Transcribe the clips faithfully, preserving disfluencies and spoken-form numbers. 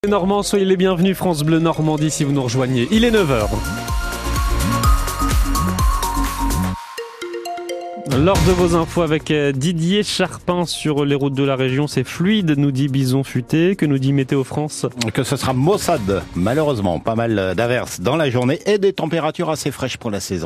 Normand, soyez les bienvenus, France Bleu Normandie si vous nous rejoignez. Il est neuf heures. Lors de vos infos avec Didier Charpin sur les routes de la région, c'est fluide, nous dit Bison Futé. Que nous dit Météo France? Que ce sera maussade, malheureusement. Pas mal d'averses dans la journée et des températures assez fraîches pour la saison.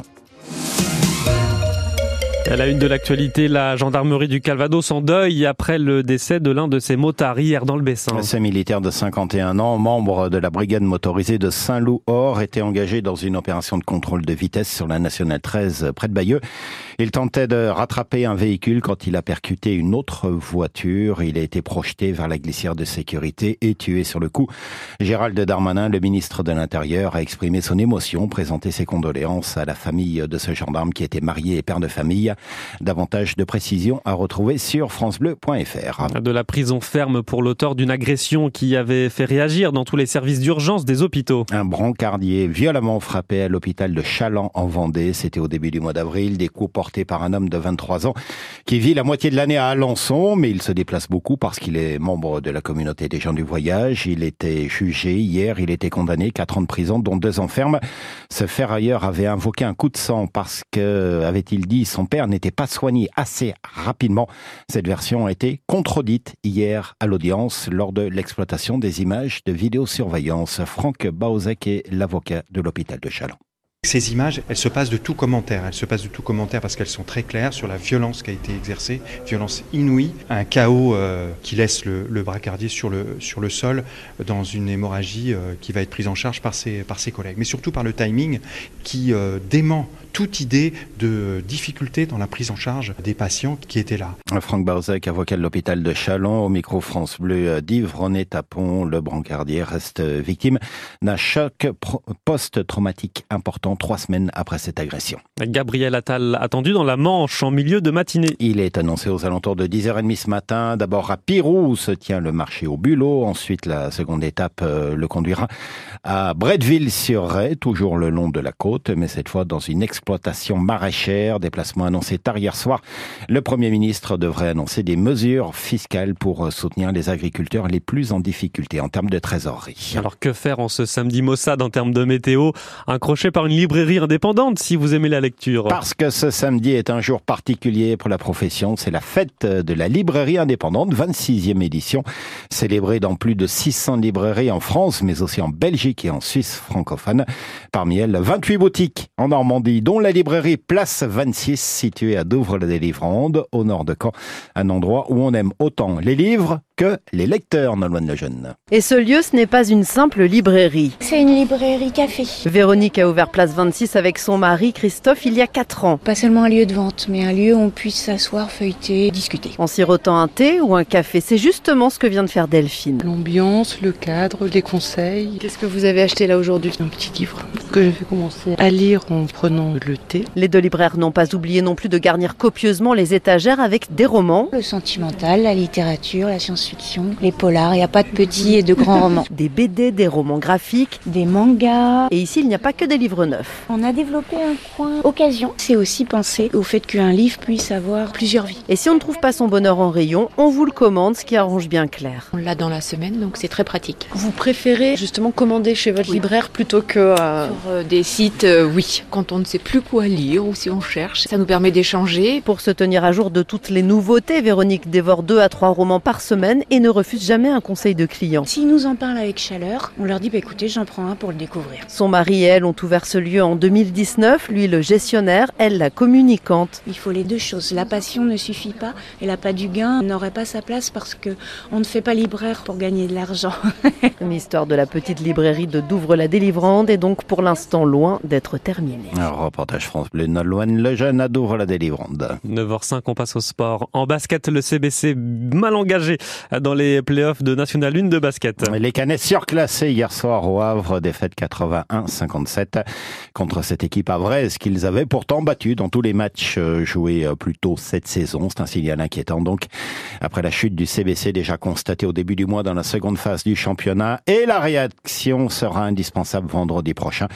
À la une de l'actualité, la gendarmerie du Calvados en deuil après le décès de l'un de ses motards hier dans le Bessin. Ce militaire de cinquante et un ans, membre de la brigade motorisée de Saint-Loup-Or, était engagé dans une opération de contrôle de vitesse sur la nationale treize près de Bayeux. Il tentait de rattraper un véhicule quand il a percuté une autre voiture. Il a été projeté vers la glissière de sécurité et tué sur le coup. Gérald Darmanin, le ministre de l'Intérieur, a exprimé son émotion, présenté ses condoléances à la famille de ce gendarme qui était marié et père de famille. Davantage de précisions à retrouver sur francebleu point f r. De la prison ferme pour l'auteur d'une agression qui avait fait réagir dans tous les services d'urgence des hôpitaux. Un brancardier violemment frappé à l'hôpital de Chaland en Vendée. C'était au début du mois d'avril. Des coups portés par un homme de vingt-trois ans qui vit la moitié de l'année à Alençon, mais il se déplace beaucoup parce qu'il est membre de la communauté des gens du voyage. Il était jugé hier. Il était condamné quatre ans de prison, dont deux ans ferme. Ce ferrailleur avait invoqué un coup de sang parce que, avait-il dit, son père n'était pas soigné assez rapidement. Cette version a été contredite hier à l'audience lors de l'exploitation des images de vidéosurveillance. Franck Bauzek est l'avocat de l'hôpital de Chaland. Ces images, elles se passent de tout commentaire. Elles se passent de tout commentaire parce qu'elles sont très claires sur la violence qui a été exercée, violence inouïe, un chaos euh, qui laisse le, le bracardier sur le, sur le sol dans une hémorragie euh, qui va être prise en charge par ses, par ses collègues. Mais surtout par le timing qui euh, dément toute idée de difficulté dans la prise en charge des patients qui étaient là. Franck Bauzek, avocat de l'hôpital de Chaland, au micro France Bleu d'Yves René Tapon. Le brancardier reste victime d'un choc post-traumatique important trois semaines après cette agression. Gabriel Attal attendu dans la Manche en milieu de matinée. Il est annoncé aux alentours de dix heures trente ce matin. D'abord à Pirou où se tient le marché au Bulot. Ensuite, la seconde étape euh, le conduira à Bretteville-sur-Ray, toujours le long de la côte, mais cette fois dans une exploitation maraîchère. Déplacement annoncé tard hier soir. Le Premier ministre devrait annoncer des mesures fiscales pour soutenir les agriculteurs les plus en difficulté en termes de trésorerie. Alors que faire en ce samedi maussade en termes de météo? Un crochet par une librairie indépendante si vous aimez la lecture. Parce que ce samedi est un jour particulier pour la profession. C'est la fête de la librairie indépendante, vingt-sixième édition, célébrée dans plus de six cents librairies en France, mais aussi en Belgique et en Suisse francophone. Parmi elles, vingt-huit boutiques en Normandie, dont la librairie Place vingt-six, située à Douvres-la-Délivrande, au nord de Caen. Un endroit où on aime autant les livres que les lecteurs, Nolwenn Lejeune. Et ce lieu, ce n'est pas une simple librairie. C'est une librairie café. Véronique a ouvert Place vingt-six avec son mari Christophe il y a quatre ans. Pas seulement un lieu de vente, mais un lieu où on puisse s'asseoir, feuilleter, discuter. En sirotant un thé ou un café, c'est justement ce que vient de faire Delphine. L'ambiance, le cadre, les conseils. Qu'est-ce que vous avez acheté là aujourd'hui? Un petit livre que je vais commencer à lire en prenant le thé. Les deux libraires n'ont pas oublié non plus de garnir copieusement les étagères avec des romans. Le sentimental, la littérature, la science-fiction, les polars. Il n'y a pas de petits et de grands romans. Des B D, des romans graphiques, des mangas. Et ici, il n'y a pas que des livres neufs. On a développé un coin occasion. C'est aussi penser au fait qu'un livre puisse avoir plusieurs vies. Et si on ne trouve pas son bonheur en rayon, on vous le commande, ce qui arrange bien Claire. On l'a dans la semaine, donc c'est très pratique. Vous préférez justement commander chez votre oui. libraire plutôt que... Euh... Sur euh, des sites, euh, oui. Quand on ne sait plus quoi lire ou si on cherche, ça nous permet d'échanger. Pour se tenir à jour de toutes les nouveautés, Véronique dévore deux à trois romans par semaine et ne refuse jamais un conseil de client. S'ils nous en parlent avec chaleur, on leur dit bah, écoutez, j'en prends un pour le découvrir. Son mari et elle ont ouvert ce lieu en deux mille dix-neuf, lui le gestionnaire, elle la communicante. Il faut les deux choses. La passion ne suffit pas et l'appât du gain n'aurait pas sa place parce que on ne fait pas libraire pour gagner de l'argent. L'histoire de la petite librairie de Douvres-la-Délivrande est donc pour l'instant loin d'être terminée. Un reportage France Bleu, Nolwenn Lejeune à Douvres-la-Délivrande. neuf heures cinq, on passe au sport. En basket, le C B C mal engagé dans les playoffs de National un de basket. Les Canets surclassés hier soir au Havre, défaite quatre-vingt-un à cinquante-sept contre cette équipe havraise qu'ils avaient pourtant battue dans tous les matchs joués plus tôt cette saison. C'est un signal inquiétant donc après la chute du C B C déjà constatée au début du mois dans la seconde phase du championnat, et la réaction sera indispensable vendredi prochain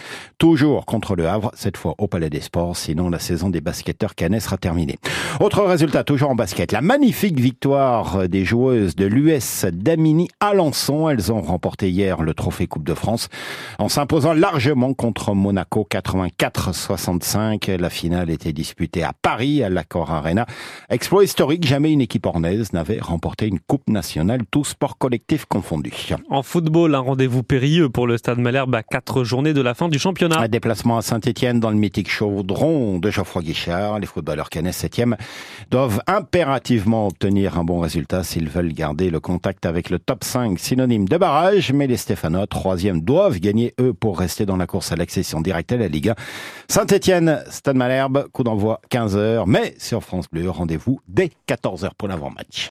toujours contre le Havre, cette fois au Palais des Sports, sinon la saison des basketteurs cannais sera terminée. Autre résultat, toujours en basket, la magnifique victoire des joueuses de l'U S Damini Alençon. Elles ont remporté hier le trophée Coupe de France en s'imposant largement contre Monaco quatre-vingt-quatre à soixante-cinq. La finale était disputée à Paris, à l'Accor Arena. Exploit historique, jamais une équipe ornaise n'avait remporté une Coupe nationale, tous sports collectifs confondus. En football, un rendez-vous périlleux pour le Stade Malherbe à quatre journées de la fin du championnat. Un déplacement à Saint-Étienne dans le mythique chaudron de Geoffroy Guichard. Les footballeurs cannais septième doivent impérativement obtenir un bon résultat s'ils veulent garder le contact avec le top cinq, synonyme de barrage. Mais les Stéphanois, troisième, doivent gagner eux pour rester dans la course à l'accession directe à la Ligue un. Saint-Étienne, Stade Malherbe, coup d'envoi quinze heures. Mais sur France Bleu, rendez-vous dès quatorze heures pour l'avant-match.